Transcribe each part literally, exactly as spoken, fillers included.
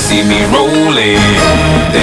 see me rolling, they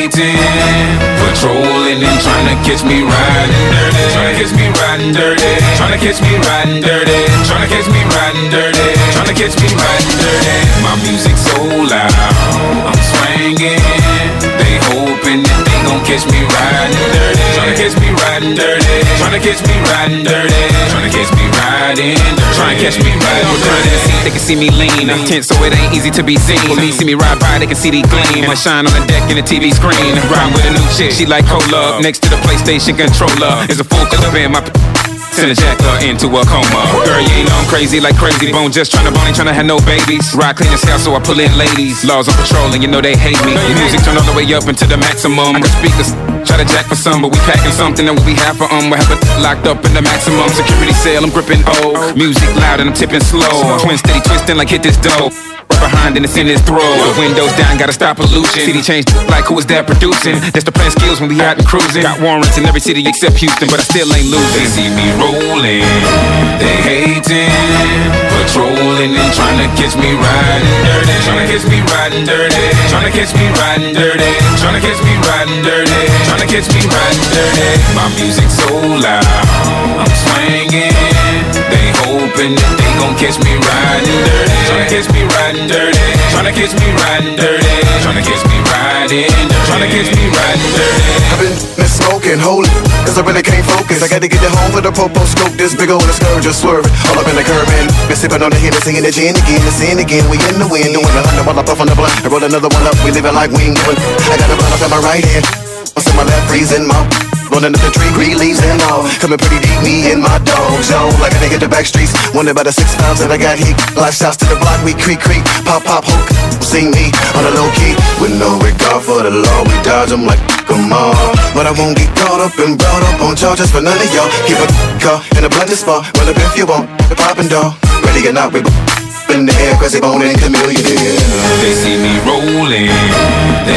hating, patrolling and trying to catch me riding dirty, trying to catch me riding dirty, trying to catch me riding dirty, trying to catch me riding dirty, trying to catch me riding dirty. My music so loud, I'm swinging, they hoping that they gon' catch me riding dirty, trying to catch me riding dirty, trying to catch me riding dirty, trying to catch me riding dirty, trying to catch me riding dirty. They can see me lean, tense so it ain't easy to be seen. When they see me ride by, they can see the gleam. I shine on the deck in the T V screen. Ride with a new chick, she like cola. Next to the PlayStation controller is a full clip in my send a jack her into a coma. Girl, you ain't know I'm crazy like Crazy Bone. Just tryna bone, ain't tryna have no babies. Ride clean as hell, so I pull in ladies. Laws on patrol, and you know they hate me. The music turn all the way up into the maximum. I got speakers, try to jack for some, but we packing something that we have for um. We have it locked up in the maximum security cell. I'm gripping O. Music loud and I'm tipping slow. Twin steady twisting like hit this dough. Right behind and it's in his throat. Windows down, gotta stop pollution. City change like who is that producing? That's the plan skills when we out and cruising. Got warrants in every city except Houston, but I still ain't losing. They see me rolling, they hating, patrolling and trying to catch me riding dirty, trying to catch me riding dirty, trying to catch me riding dirty, trying to catch me riding dirty, trying to catch me riding dirty. My music so loud, I'm swinging, they hoping that they gon' catch me riding dirty, trying to catch me riding dirty, trying to catch me riding dirty, trying to catch me riding dirty, trying to catch me riding dirty. I've been miss smoking, holy, cause I really can't focus. I gotta get it home with a popo scope, this big old scourge just swerving. All up in the curb and been sipping on the hit and singing the gin again, and sin again. We in the wind, doing a hundred while I puff on the blunt. I roll another one up, we living like we ain't giving. I got a blunt up in my right hand, what's in my left, freezing my running up the tree, green leaves and all. Coming pretty deep, me and my dog zone. Like I think hit the back streets. Wonder about the six pounds that I got heat. Lifestyles to the block, we creak, creak. Pop, pop, hook. See me on a low key. With no regard for the law, we dodge them like, come on. But I won't get caught up and brought up on charges for none of y'all. Keep a car in a blended spot. Well, if you want, the poppin' dog. Ready or not, we in the air, cause they bone and chameleon. They see me rolling, they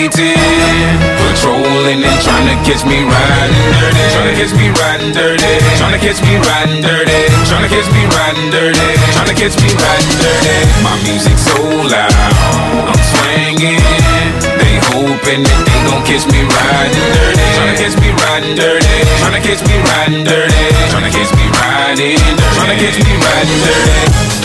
hating, patrolling and trying to catch me riding dirty, trying to catch me riding dirty, trying to catch me riding dirty, trying to catch me riding dirty, trying to catch me riding dirty. My music so loud, I'm swinging, they hoping that they gon' catch me riding dirty, trying to catch me riding dirty, trying to catch me riding dirty, trying to catch me riding dirty, trying to catch me riding dirty.